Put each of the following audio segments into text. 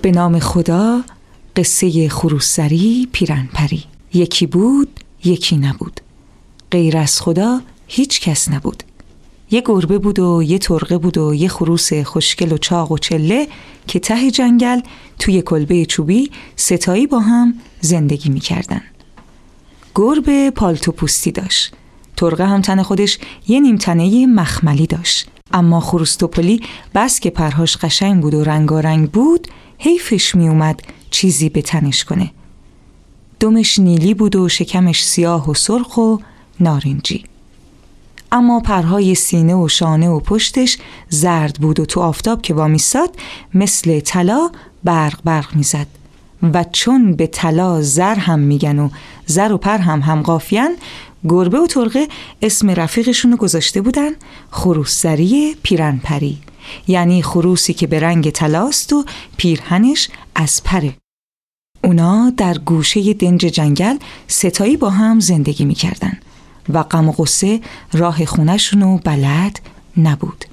به نام خدا. قصه خروسسری پیرنپری. یکی بود، یکی نبود. غیر از خدا هیچ کس نبود. یه گربه بود و یه ترقه بود و یه خروس خوشگل و چاق و چله که ته جنگل توی کلبه چوبی ستایی با هم زندگی می‌کردن. گربه پالتو پوستی داشت. ترقه هم تن خودش یه نیمتنه مخملی داشت. اما خروس توپلی بس که پرهاش قشنگ بود و رنگارنگ بود، حیفش می اومد چیزی به تنش کنه. دمش نیلی بود و شکمش سیاه و سرخ و نارنجی. اما پرهای سینه و شانه و پشتش زرد بود و تو آفتاب که وامیستاد مثل طلا برق میزد. و چون به طلا زر هم میگن و زر و پر هم قافیان، گربه و ترقه اسم رفیقشونو گذاشته بودن خروسسری پیرنپری، یعنی خروسی که به رنگ طلاست و پیرهنش از پره. اونا در گوشه دنج جنگل ستایی با هم زندگی میکردن و غم و غصه راه خونه‌شونو بلد نبود.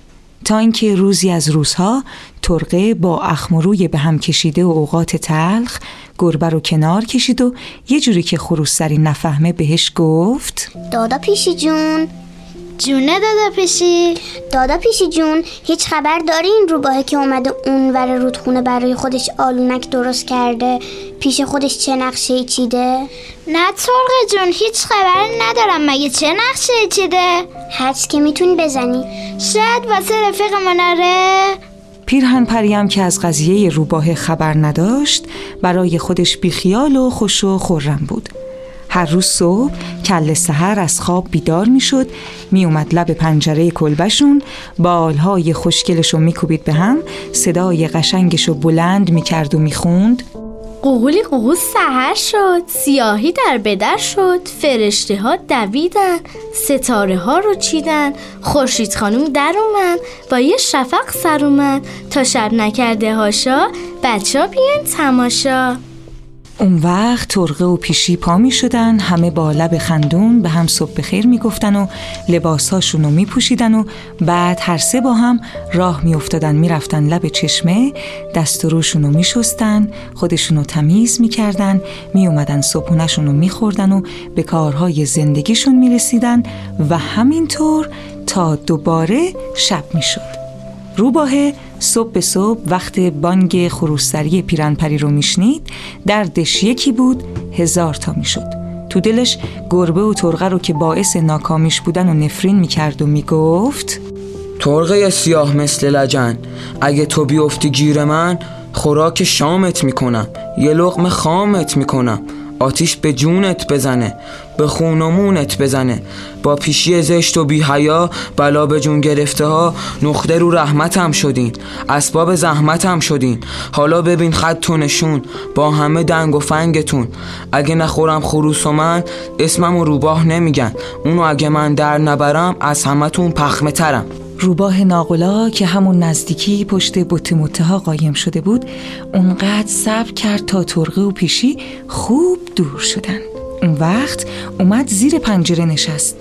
تا اینکه روزی از روزها ترقه با اخم و روی به هم کشیده و اوقات تلخ گربه رو کنار کشید و یه جوری که خروسسری نفهمه بهش گفت: دادا پیشی جون. جونه دادا پیشی. دادا پیشی جون، هیچ خبر داری این روباهه که اومده اونور رودخونه برای خودش آلونک درست کرده پیش خودش چه نقشه چیده؟ نه ترقه جون، هیچ خبر ندارم. مگه چه نقشه چیده؟ حدس که میتونی بزنی. شاید واسه رفیق مناره. پیرهنپری هم که از قضیه روباه خبر نداشت برای خودش بیخیال و خوش و خرم بود. هر روز صبح کله سحر از خواب بیدار می شد، می اومد لب پنجره کلبشون، بالهای خوشگلشو می کوبید به هم، صدای قشنگشو بلند می کرد و می خوند: قوقولی قوقو سحر شد، سیاهی در بدر شد، فرشته ها دویدن، ستاره ها رو چیدن، خورشید خانم در اومد، با یه شفق سر اومد، تا شب نکرده هاشا، بچه ها بیان تماشا. اون وقت ترقه و پیشی پا می شدن، همه با لب خندون به هم صبح بخیر می گفتن و لباساشونو می پوشیدن و بعد هر سه با هم راه می افتادن، می رفتن لب چشمه، دست و روشونو می شستن، خودشونو تمیز می کردن، می اومدن صبحونشونو می خوردن و به کارهای زندگیشون می رسیدن و همینطور تا دوباره شب می شد. روباهه صبح به صبح وقت بانگ خروسسری پیرنپری رو میشنید، دردش یکی بود 1000 تا میشد. تو دلش گربه و ترقه رو که باعث ناکامیش بودن و نفرین میکرد و میگفت: ترقه سیاه مثل لجن، اگه تو بیفتی گیر من، خوراک شامت میکنم، یه لقمه خامت میکنم، آتیش به جونت بزنه، به خونمونت بزنه، با پیشی زشت و بی حیا بلا به جون گرفته ها، نقطه رو رحمتم شدین، اسباب زحمتم شدین، حالا ببین خط و نشون، با همه دنگ و فنگتون، اگه نخورم خروس و من، اسمم و روباه نمیگن، اونو اگه من در نبرم از همتون پخمه ترم. روباه ناقلا که همون نزدیکی پشت بت متها قایم شده بود، اونقدر صبر کرد تا ترقه و پیشی خوب دور شدن. اون وقت اومد زیر پنجره نشست.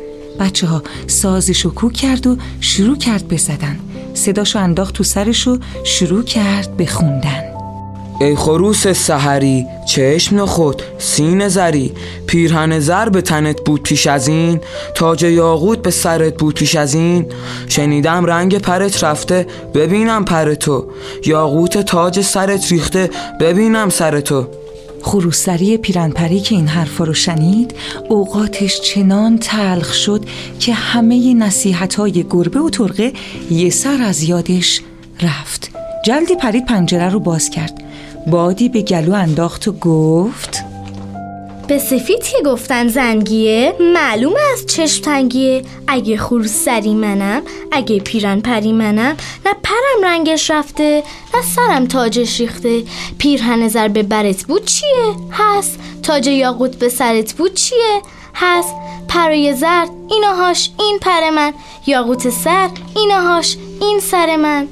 بچه ها سازشو کوک کرد و شروع کرد بزدن. صداشو انداخت تو سرش و شروع کرد به خوندن: ای خروس سحری، چشم نخود، سینه زری، پیرهن زر به تنت بود پیش از این، تاج یاقوت به سرت بود پیش از این، شنیدم رنگ پرت رفته، ببینم پرتو، یاقوت تاج سرت ریخته، ببینم سرتو. خروسسری پیرنپری که این حرفا رو شنید، اوقاتش چنان تلخ شد که همه نصیحت‌های گربه و ترقه یه سر از یادش رفت. جلدی پرید پنجره رو باز کرد، بادی به گلو انداخت و گفت: به سفید که گفتن زنگیه، معلوم از چشم تنگیه، اگه خروسسری منم، اگه پیرنپری منم، نه پرم رنگش رفته، نه سرم تاجش ریخته، پیرهن زر به برت بود چیه؟ هست. تاج یاقوت به سرت بود چیه؟ هست. پرای زر اینهاش این پر من، یاقوت سر اینهاش این سر من.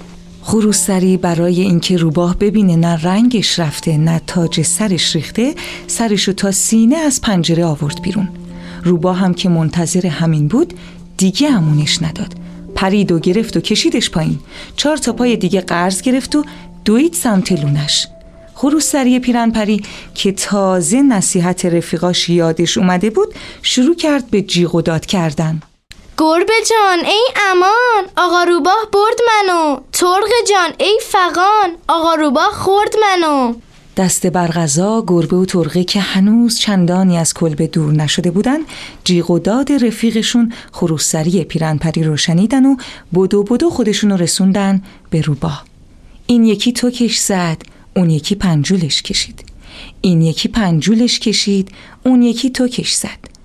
خروسسری برای اینکه روباه ببینه نه رنگش رفته نه تاج سرش ریخته، سرشو تا سینه از پنجره آورد بیرون. روباه هم که منتظر همین بود دیگه امونش نداد، پرید و گرفت و کشیدش پایین. 4 تا پای دیگه قرض گرفت و دوید سمت لونش. خروسری پیرنپری که تازه نصیحت رفیقاش یادش اومده بود شروع کرد به جیغ و داد کردن. گربه جان ای امان، آقا روباه برد منو. ترق جان ای فغان، آقا روباه خورد منو. دست بر غذا گربه و ترقه که هنوز چندانی از کلبه دور نشده بودن جیغ و داد رفیقشون خروسری پیرنپری رو شنیدن و بدو خودشون رو رسوندن به روباه. این یکی توکش زد، اون یکی پنجولش کشید. این یکی پنجولش کشید، اون یکی توکش زد.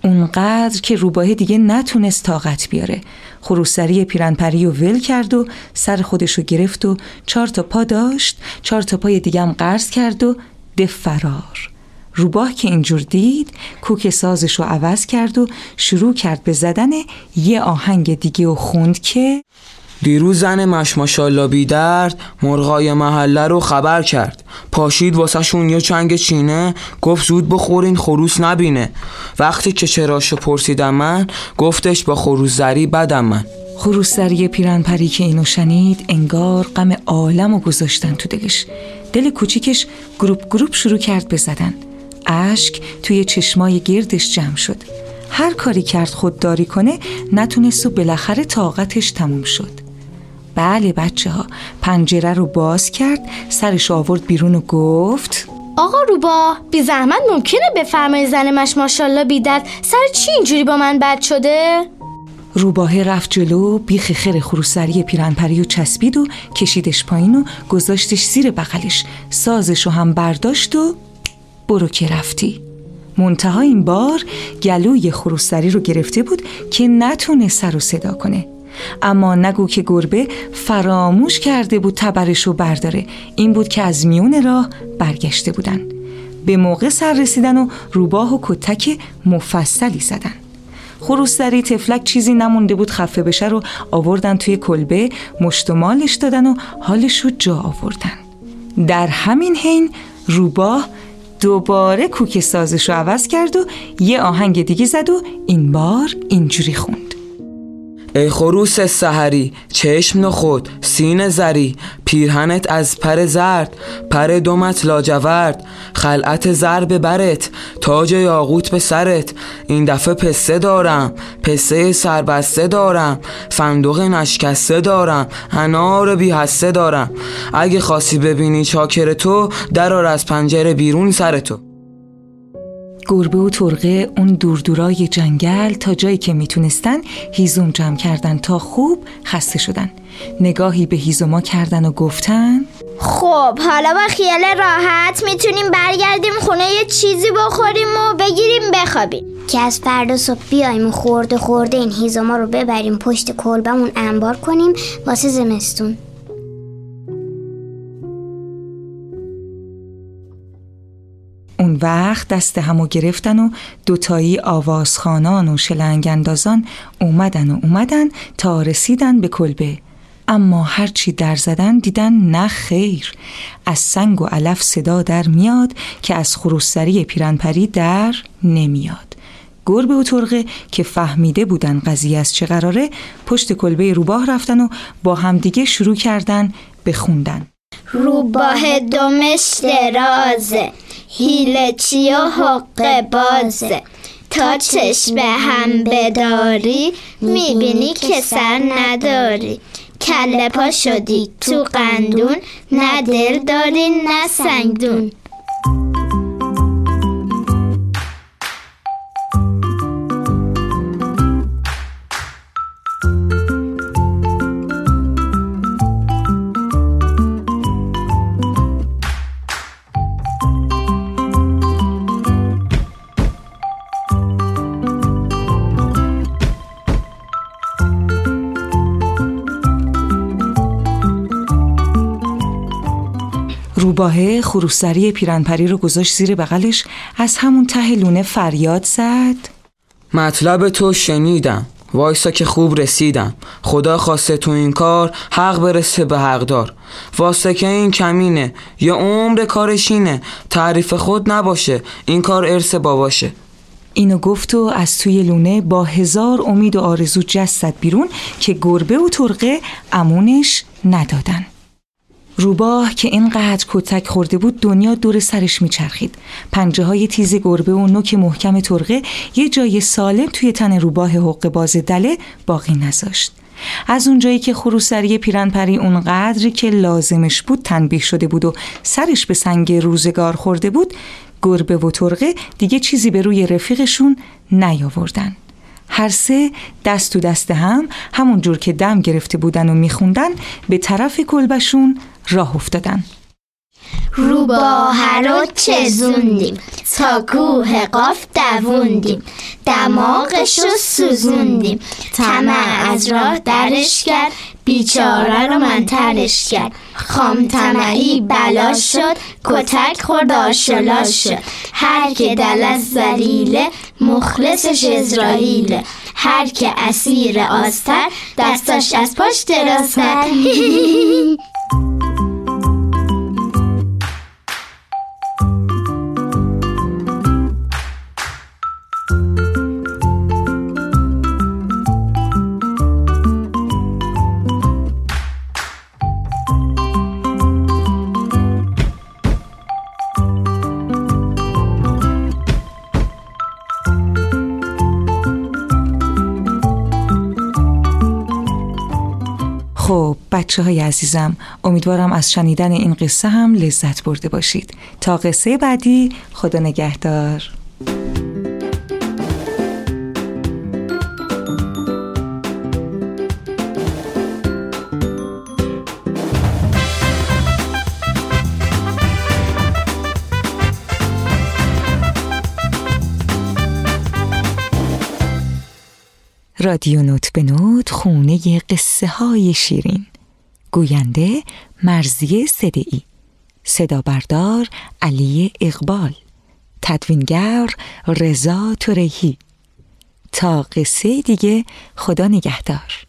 اونقدر که روباه دیگه نتونست طاقت بیاره. خروسری پیرنپری رو ول کرد و سر خودش رو گرفت و 4 تا پا داشت، 4 تا پای دیگه هم قرض کرد و فرار. روباه که اینجور دید کوک سازش رو عوض کرد و شروع کرد به زدن یه آهنگ دیگه و خوند که دیروز زن مشماشالله بی درد مرغای محله رو خبر کرد. پاشید واسه شون یه چنگ چینه، گفت زود بخورین خروس نبینه. وقتی که چراشو پرسیدم من، گفتش با خروسزری بدم من. خروسزری پیرنپری که اینو شنید انگار غم عالمو گذاشتن تو دلش. دل کوچیکش گروپ شروع کرد به زدن. اشک توی چشمای گردش جمع شد. هر کاری کرد خودداری کنه نتونست و بالاخره طاقتش تموم شد. بله بچه ها، پنجره رو باز کرد، سرش آورد بیرون و گفت آقا روباه بی زحمت ممکنه بفرمایی زنمش ماشالله بی درد سر چی اینجوری با من بد شده؟ روباه رفت جلو، بیخ خیر خروسری پیرنپری رو چسبید و کشیدش پایین و گذاشتش زیر بغلش، سازش رو هم برداشت و برو که رفتی. منتها این بار گلوی خروسری رو گرفته بود که نتونه سر و صدا کنه. اما نگو که گربه فراموش کرده بود تبرش رو برداره. این بود که از میون راه برگشته بودن. به موقع سر رسیدن و روباه و کتک مفصلی زدن. خروسری تفلک چیزی نمونده بود خفه بشه رو آوردن توی کلبه، مشتمالش دادن و حالش رو جا آوردن. در همین حین روباه دوباره کوک سازش رو عوض کرد و یه آهنگ دیگه زد و این بار اینجوری خوند. ای خروس سحری، چشم نخود، سینه زری، پیرهنت از پر زرد، پر دمت لاجورد، خلعت زر به برت، تاج یاقوت به سرت. این دفعه پسته دارم، پسته سربسته دارم، فندق نشکسته دارم، انار بی هسته دارم. اگه خواستی ببینی چاکر تو، درار از پنجره بیرون سر تو. گربه و ترقه اون دورای جنگل تا جایی که میتونستن هیزم جمع کردن تا خوب خسته شدن. نگاهی به هیزما کردن و گفتن خب حالا با خیال راحت میتونیم برگردیم خونه یه چیزی بخوریم و بگیریم بخوابیم که از فردا صبح بیایم و خورده این هیزما رو ببریم پشت کلبمون انبار کنیم واسه زمستون. اون وقت دست همو گرفتن و دوتایی آوازخوانان و شلنگ اندازان اومدن تا رسیدن به کلبه. اما هرچی در زدن دیدن نه خیر. از سنگ و علف صدا در میاد که از خروسری پیرنپری در نمیاد. گربه و ترقه که فهمیده بودن قضیه از چه قراره پشت کلبه روباه رفتن و با همدیگه شروع کردن به خوندن. روباه دمش درازه، هیله چی و حق بازه، تا چشم هم بداری میبینی که سر نداری. کله پا شدی تو قندون، نه دل داری نه سنگدون. روباه خروسری پیرنپری رو گذاشت زیر بغلش، از همون ته لونه فریاد زد مطلب تو شنیدم، وایسا که خوب رسیدم. خدا خواسته تو این کار حق برسه به حقدار. واسه که این کمینه یه عمر کارشینه، تعریف خود نباشه این کار ارث باباشه. اینو گفت و از توی لونه با 1000 امید و آرزو جست بیرون که گربه و ترقه امونش ندادن. روباه که اینقدر کتک خورده بود دنیا دور سرش میچرخید. پنجه های تیز گربه و نوک محکم ترقه یه جای سالم توی تن روباه حقه باز دله باقی نذاشت. از اونجایی که خروسری پیرنپری اونقدری که لازمش بود تنبیه شده بود و سرش به سنگ روزگار خورده بود، گربه و ترقه دیگه چیزی به روی رفیقشون نیاوردن. هر سه دست تو دست همون جور که دم گرفته بودن و میخوندن به طرف کلبشون راه افتادن. روباه رو چزوندیم، تا کوه قاف دووندیم، دماغش رو سوزوندیم، طمع از راه درش کرد، بیچاره رو منترش کرد، خام طمعی بلاش شد، کتک خورد آشلاش شد، هر که دل از ذلیله مخلصش ازرائیله، هر که اسیر آستر دستاش از پشت درازتر. خب بچه‌های عزیزم، امیدوارم از شنیدن این قصه هم لذت برده باشید. تا قصه بعدی، خدا نگهدار. رادیو نوت به نوت، خونه قصه های شیرین. گوینده مرضیه صدیعی، صدا بردار علی اقبال، تدوینگر رضا ترهی. تا قصه دیگه، خدا نگهدار.